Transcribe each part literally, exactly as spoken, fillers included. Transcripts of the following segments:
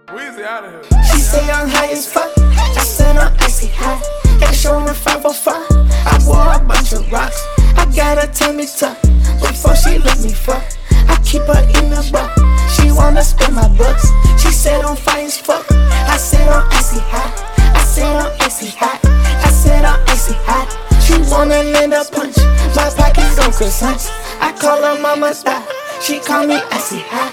Weezy out of here. She say I'm high as fuck. I said I'm icy hot. Got a show in the five oh five. I wore a bunch of rocks. I got her tummy tuck. Before she let me fuck, I keep her in the buck. She wanna spend my bucks. She said I'm fine as fuck. I said I'm icy hot. I said I'm icy hot. I said I'm icy hot. She wanna land a punch. My pockets go croissants. I call her mama stop. She call me icy hot.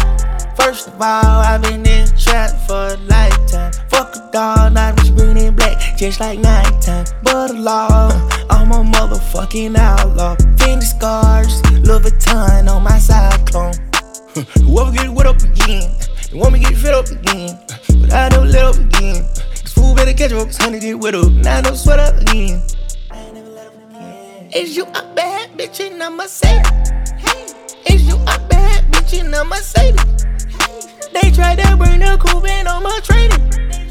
First of all, I've been in the trap for a lifetime. Fuck a dog, now I'm green and black, just like nighttime. But a law, I'm a motherfucking outlaw. Fendi scars, Louis Vuitton on my cyclone. Whoever get wet up again, they want me get fit up again, but I don't let up again. This fool better catch up, cause honey get wet up, now I don't sweat up again. I ain't never let up again. Is you a bad bitch and I'ma say it? Hey, is you a bad bitch and I'ma say it? They tried to bring the Cuban on my training.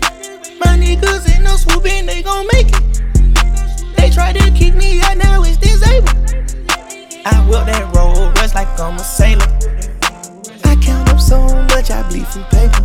My niggas ain't no swooping, they gon' make it. They tried to kick me out, now it's disabled. I whip that roll, rest like I'm a sailor. I count up so much, I bleed from paper.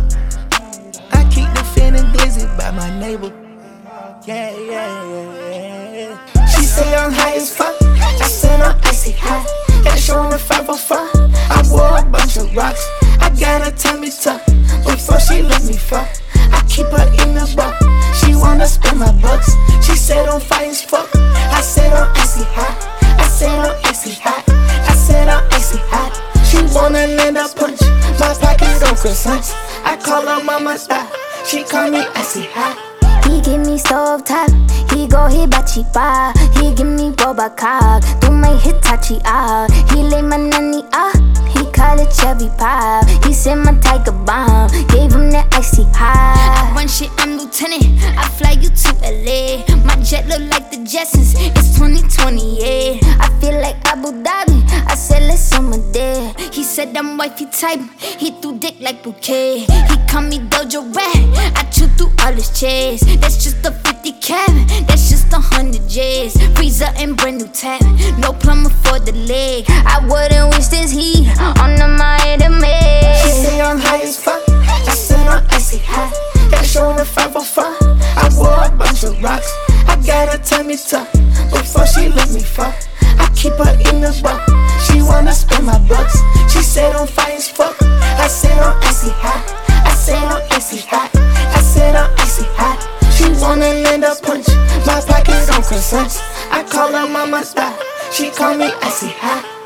I keep the fin and glizzy by my neighbor. Yeah, yeah, yeah, yeah. She say I'm high as fuck. I said I'm icy hot. Got a show in the five oh five. I wore a bunch of rocks. I got her tummy tuck. Before she let me fuck, I keep her in the buck. She wanna spend my bucks. She said I'm fine as fuck. I said I'm icy hot. I said I'm icy hot. I said I'm icy hot. She wanna land a punch. My pockets go croissants. I call her mama stop. She call me icy hot. He give me stove top, he go hibachi bar. He give me boba cock, do my Hitachi ah. He lay my nanny ah, he call it Chevy Pop. He said my tiger bomb, gave him that icy high. I run shit, I'm lieutenant, I fly you to L A. My jet look like the Jetsons, it's twenty twenty, yeah. I feel like Abu Dhabi, I said let's summer there. He said I'm wifey type, he threw dick like bouquet. He call me Doja Rat, I chew through all his chairs. That's just a fifty cap, that's just a hundred J's. Freezer and brand new tap, no plumber for the leg. I wouldn't wish this heat on the Miami. She say I'm high as fuck. I said I'm icy hot. Got a show in the five oh five. I wore a bunch of rocks. I got her tummy tuck. Before she let me fuck, I keep her in the buck. She wanna spend my bucks. She said I'm fine as fuck. I said I'm icy hot. I said I'm icy hot. I said I'm icy hot. She wanna land a punch. My pockets on croissants. I call her mama stop. She call me icy hot.